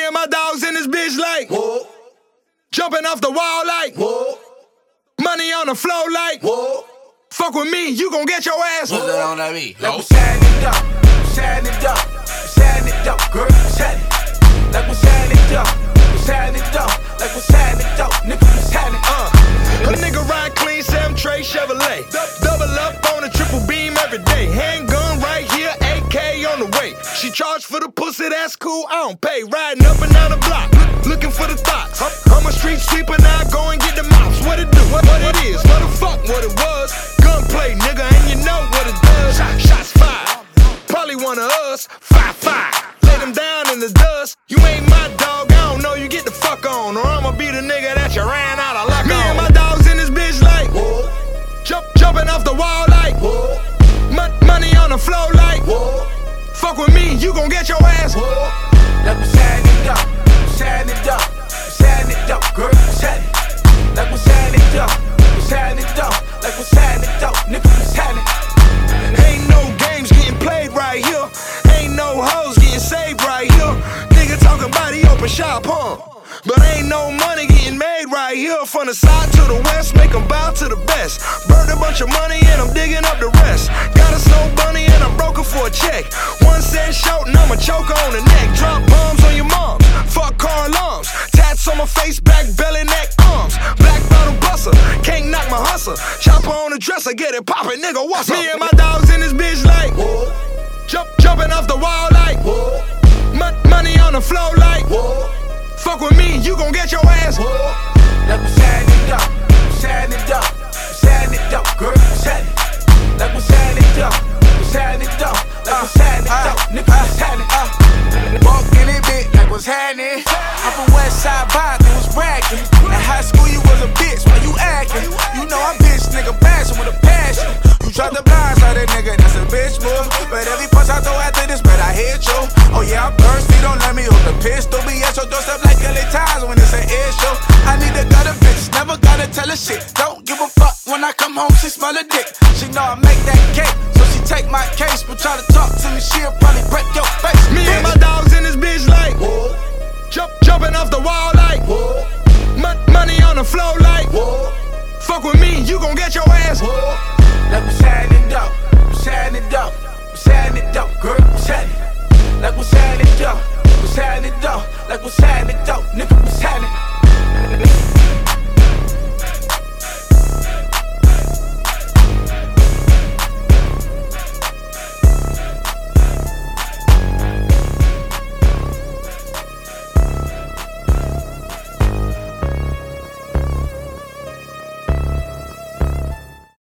and my dogs in this bitch like, whoa, jumping off the wall like, whoa, money on the floor like, whoa. fuck with me, you gon' get your ass. What's that on that beat? Like we're setting it up, we're setting it up, we're setting it up, girl, we're setting it. Like we're setting it up, we're setting it up, like we're setting it up, nigga, we're setting it. A nigga ride clean, 7 tray Chevrolet. Double up on a triple beam every day. Handgun right here, AK on the way. She charged for the pussy, that's cool, I don't pay. Riding up and down the block, looking for the thoughts. I'm a street sweeper, now go and get the mouse. What it do, what it is, what the fuck, what it was. Gunplay, nigga, and you know what it does. Shots fired, probably one of us. 5-5, lay them down in the dust. You ain't my dog, I don't know, you get the fuck on. Or I'ma be the nigga that you ran out of luck on. Me and my dogs in this bitch like, Whoa, jumping off the wall like, whoa, money on the floor like, whoa, fuck with me, you gon' get your ass. whoa. Like we're setting it up, we're setting it up, we're setting it up, girl, we're setting it. Like we're setting it up, we're setting it up, like we're setting it up, nigga, we're setting it. Ain't no games getting played right here. Ain't no hoes getting saved right here. Nigga talking about he open shop, huh? But ain't no money getting made right here. From the side to the west, make them bow to the best. Burned a bunch of money and I'm digging up the rest. Got a snow bunny and I'm broken for a check. 1 cent short and I'ma choke on the neck. Drop bombs on your moms, fuck car alarms. Tats on my face, back, belly, neck, arms. Black bottle buster, can't knock my hustle. Chopper on the dresser, get it poppin', nigga, what's up? Me and my dogs in this bitch like, Whoa, jumping off the wall like, whoa, money on the floor like, whoa, fuck with me, you gon' get your ass. whoa. Like we're setting it up, we're setting it up, we're setting it up, girl, we're setting it. Like we're setting it up, we're setting it up, like we're setting it up, nigga, we're setting it. Walk in it, bitch, like what's happening? I'm from West Side, Boston, was bragging. In high school, you was a bitch, why you acting? You know I'm bitch, nigga, bashing with a passion. You tried to blindside that nigga, that's a bitch move. But every punch I throw after this, bet I hit you. Oh yeah, I'm thirsty, don't let me hold the pistol. Be at your doorstep like LA Times when it's an issue. I need a gutter bitch, never gotta tell her shit. Don't give a fuck when I come home, she smell a dick. She know I make that cake, so she take my case. But try to talk to me, she'll probably break your face. Me and my dogs in this bitch like, Whoa, jumping off the wall like, whoa, money on the floor like, whoa, fuck with me, you gon' get your ass. whoa. Like we're setting it up, we're setting it up, we're setting it up, girl, we're setting it. Like we're setting it up, we're setting it up, like we're setting it up, nigga, we're setting it.